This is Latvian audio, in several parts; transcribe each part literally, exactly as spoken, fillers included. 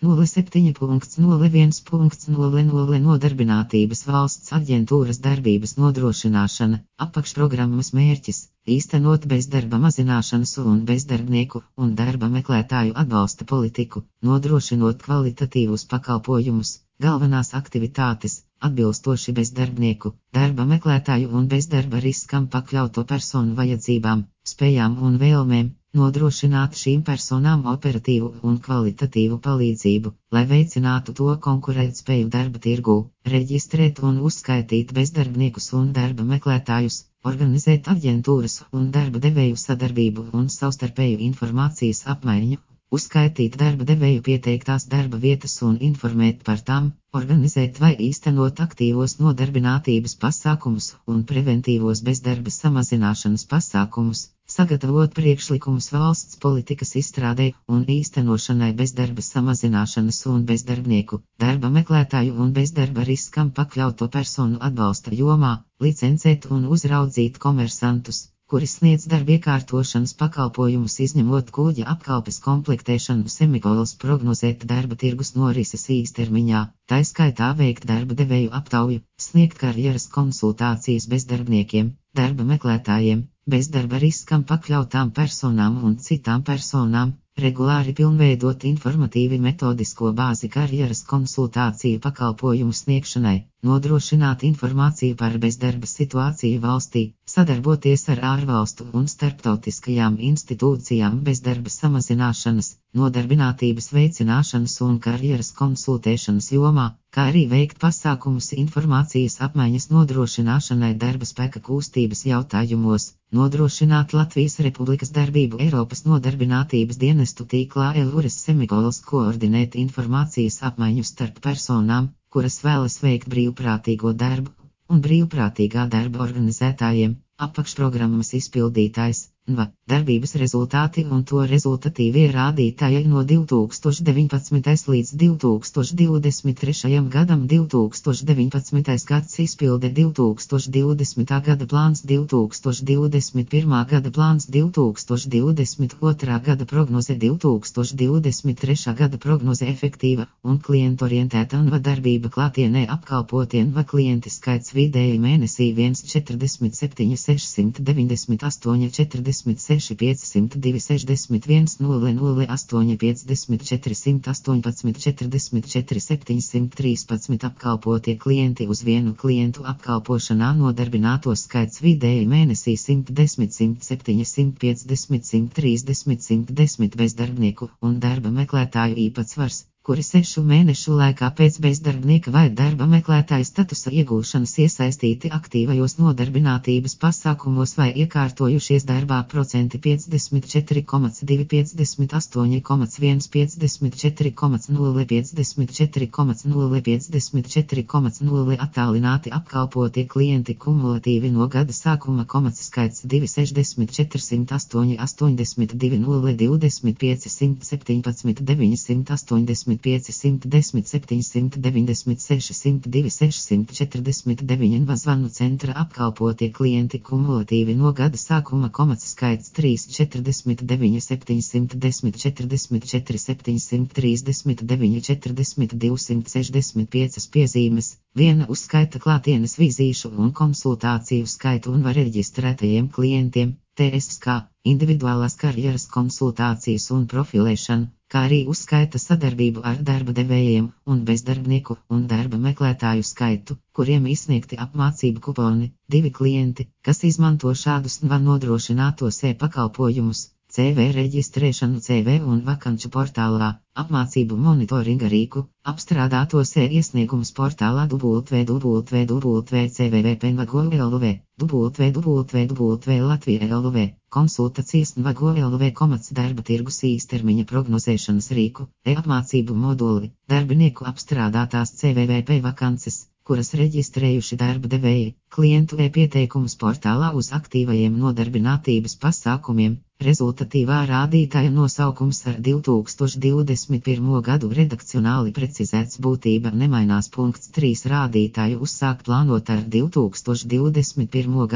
nulle septiņi nulle viens nulle nulle Nodarbinātības valsts aģentūras darbības nodrošināšana, apakšprogrammas mērķis - īstenot bezdarba mazināšanas un bezdarbnieku un darba meklētāju atbalsta politiku, nodrošinot kvalitatīvus pakalpojumus, galvenās aktivitātes, atbilstoši bezdarbnieku, darba meklētāju un bezdarba riskam pakļauto personu vajadzībām, spējām un vēlmēm, nodrošināt šīm personām operatīvu un kvalitatīvu palīdzību, lai veicinātu to konkurētspēju darba tirgū, reģistrēt un uzskaitīt bezdarbniekus un darba meklētājus, organizēt aģentūras un darba devēju sadarbību un savstarpēju informācijas apmaiņu, uzskaitīt darba devēju pieteiktās darba vietas un informēt par tām, organizēt vai īstenot aktīvos nodarbinātības pasākumus un preventīvos bezdarba samazināšanas pasākumus, sagatavot priekšlikumus valsts politikas izstrādei un īstenošanai bezdarba samazināšanas un bezdarbnieku, darba meklētāju un bezdarba riskam pakļauto personu atbalsta jomā, licencēt un uzraudzīt komersantus, kuri sniedz darba iekārtošanas pakalpojumus izņemot kuģa apkalpes komplektēšanu semikolas prognozēt darba tirgus norises īstermiņā, taiskaitā veikt darba devēju aptauju, sniegt karjeras konsultācijas bezdarbniekiem, darba meklētājiem, bezdarba riskam pakļautām personām un citām personām, regulāri pilnveidot informatīvi metodisko bāzi karjeras konsultāciju pakalpojumu sniegšanai, nodrošināt informāciju par bezdarba situāciju valstī, sadarboties ar ārvalstu un starptautiskajām institūcijām bezdarba samazināšanas, nodarbinātības veicināšanas un karjeras konsultēšanas jomā, kā arī veikt pasākumus informācijas apmaiņas nodrošināšanai darba spēka kustības jautājumos, nodrošināt Latvijas Republikas darbību Eiropas nodarbinātības dienestu tīklā Eures semikolas koordinēt informācijas apmaiņu starp personām, kuras vēlas veikt brīvprātīgo darbu, un brīvprātīgā darba organizētājiem, apakšprogrammas izpildītājs, N V A, darbības rezultāti un to rezultatīvie rādītāji no divi tūkstoši deviņpadsmitais līdz divi tūkstoši divdesmit trešajam gadam divi tūkstoši deviņpadsmitais gads izpilde divi tūkstoši divdesmitā gada plāns divi tūkstoši divdesmit pirmā gada plāns divi tūkstoši divdesmit otrā gada prognoze divi tūkstoši divdesmit trešā gada prognoze efektīva un klientorientēta N V A darbība klātienē apkalpotie N V A klienti skaits vidēji mēnesī viens četrdesmit septiņi sešsimt deviņdesmit astoņi četrdesmit seši piecsimt divi sešdesmit viens nulle nulle astoņi piecdesmit četrsimt astoņpadsmit četrdesmit četri septiņsimt trīspadsmit apkalpotie klienti uz vienu klientu apkalpošanā nodarbināto skaits vidēji mēnesī simt desmit simt septiņi simt piecdesmit simt trīsdesmit simt desmit bezdarbnieku un darba meklētāju īpatsvars, kuri sešu mēnešu laikā pēc bezdarbnieka vai darba meklētāja statusa iegūšanas iesaistīti aktīvajos nodarbinātības pasākumos vai iekārtojušies darbā procenti piecdesmit četri komats divi, piecdesmit astoņi komats viens, piecdesmit četri komats nulle, piecdesmit četri komats nulle, piecdesmit četri komats nulle attālināti apkalpotie klienti kumulatīvi no gada sākuma komats skaits divi sešdesmit četri simt astoņi astoņdesmit divi nulle divdesmit pieci simt septiņpadsmit deviņi simt astoņdesmit pieci simt desmit septiņsimt deviņdesmit seši simt divi sešsimt četrdesmit deviņi N V A zvanu centra apkalpotie klienti kumulatīvi no gada sākuma komats skaits trīs četrdesmit deviņi septiņsimt desmit četrdesmit četri septiņsimt trīsdesmit deviņi četrdesmit divsimt sešdesmit piecas piezīmes, viena uzskaita klātienes vizīšu un konsultāciju skaitu un var reģistrētajiem klientiem, T S K, individuālās karjeras konsultācijas un profilēšanu, kā arī uzskaita sadarbību ar darba devējiem un bezdarbnieku un darba meklētāju skaitu, kuriem izsniegti apmācību kuponi, divi klienti, kas izmanto šādus N V A nodrošinātos e-pakalpojumus, C V reģistrēšanu C V un vakanču portālā, apmācību monitoringa rīku, apstrādātos e-iesniegumus portālā w w w punkt c v v punkt n v a punkt l v, w w w punkt latvija punkt l v, konsultācijas N V A punkt l v komats darba tirgus īstermiņa prognozēšanas rīku, e-apmācību moduli, darbinieku apstrādātās C V V P vakances, kuras reģistrējuši darba devēji, klientu e-pieteikumus portālā uz aktīvajiem nodarbinātības pasākumiem, rezultatīvā rādītāja nosaukums ar divi tūkstoši divdesmit pirmo gadu redakcionāli precizēts būtība nemainās punkts trīs rādītāju uzsākt plānot ar divi tūkstoši divdesmit pirmo gadu,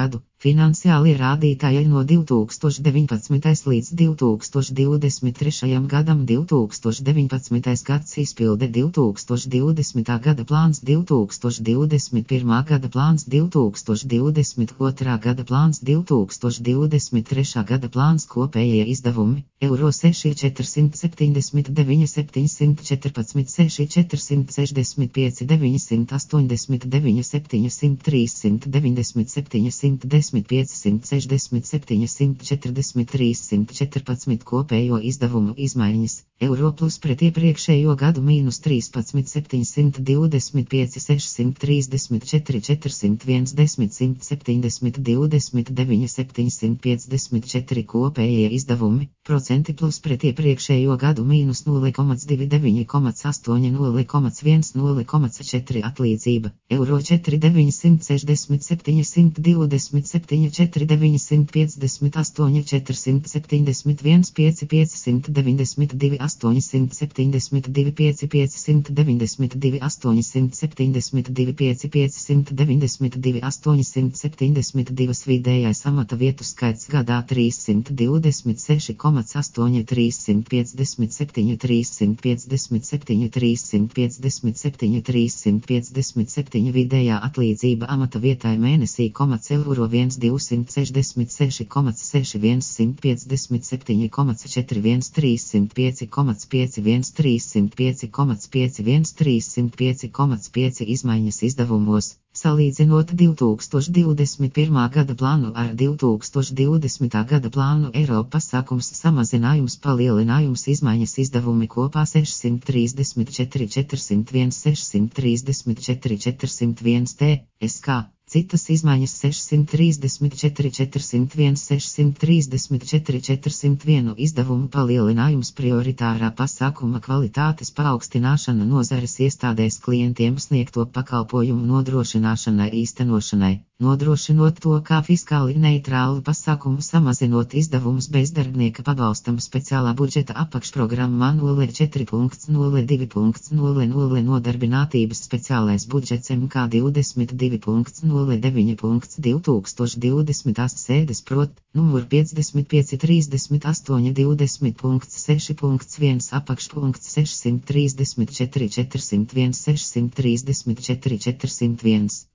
Finansiālie rādītāji no divi tūkstoši deviņpadsmitais līdz divi tūkstoši divdesmit trešajam gadam. divi tūkstoši deviņpadsmitais gads izpilde divi tūkstoši divdesmitā gada plāns, divi tūkstoši divdesmit pirmā gada plāns, divi tūkstoši divdesmit otrā gada plāns, divi tūkstoši divdesmit trešā gada plāns. Kopējie izdevumi eiro seši četrsimt septiņdesmit deviņi septiņsimt četrpadsmit seši četrsimt sešdesmit pieci deviņsimt astoņdesmit deviņi septiņsimt trīsimt deviņdesmit septiņsimt desmit piecsimt sešdesmit septiņsimt četrdesmit trīsimt četrpadsmit. Kopējo izdevumu izmaiņas eiro plus pret iepriekšējo gadu mīnus trīspadsmit septiņsimt divdesmit pieci sešsimt trīsdesmit četri četrsimt viens desmit simt septiņdesmit divdesmit deviņi septiņsimt piecdesmit četri. Kopējie izdevumi procenti plus pret iepriekšējo gadu mīnus nulle komats divi deviņi komats astoņi nulle komats viens nulle komats četri. Atlīdzība eiro četri deviņsimt sešdesmit septiņi simt divdesmit septiņi četri deviņsimt piecdesmit astoņi četrsimt septiņdesmit viens pieci piecsimt deviņdesmit divi astoņsimt septiņdesmit divi pieci piecsimt deviņdesmit divi astoņsimt septiņdesmit divi pieci piecsimt deviņdesmit divi astoņsimt septiņdesmit divi. Vidējais amata vietu skaits gadā trīssimt divdesmit seši komats astoņi trīssimt piecdesmit septiņi trīssimt piecdesmit septiņi trīssimt piecdesmit septiņi trīssimt piecdesmit septiņi. Vidējā atlīdzība amata vietai mēnesī komats eiro viens divsimt sešdesmit seši komats seši viens simt piecdesmit septiņi komats četri viens trīssimt pieci komats pieci viens trīssimt pieci komats pieci viens trīssimt pieci komats pieci. Izmaiņas izdevumos salīdzinot divi tūkstoši divdesmit pirmā gada plānu ar divi tūkstoši divdesmitā gada plānu. Eiro pasākums samazinājums palielinājums izmaiņas izdevumi kopā sešsimt trīsdesmit četri četrsimt viens sešsimt trīsdesmit četri četrsimt viens T S K. Citas izmaiņas sešsimt trīsdesmit četri četrsimt viens sešsimt trīsdesmit četri četrsimt viens. Izdevumu palielinājums prioritārā pasākuma kvalitātes paaugstināšana nozares iestādēs klientiem sniegto pakalpojumu nodrošināšanai īstenošanai, nodrošinot to kā fiskāli neitrālu pasākumu samazinot izdevumus bezdarbnieka pabalstam speciālā budžeta apakšprogrammā nulle četri nulle divi nulle nulle nodarbinātības speciālais budžets M K divdesmit divi nulle deviņi divi tūkstoši divdesmitās sēdes prot, numur piecdesmit pieci trīsdesmit astoņi divdesmit seši viens apakšpunkts sešsimt trīsdesmit četri četrsimt viens sešsimt trīsdesmit četri četrsimt viens.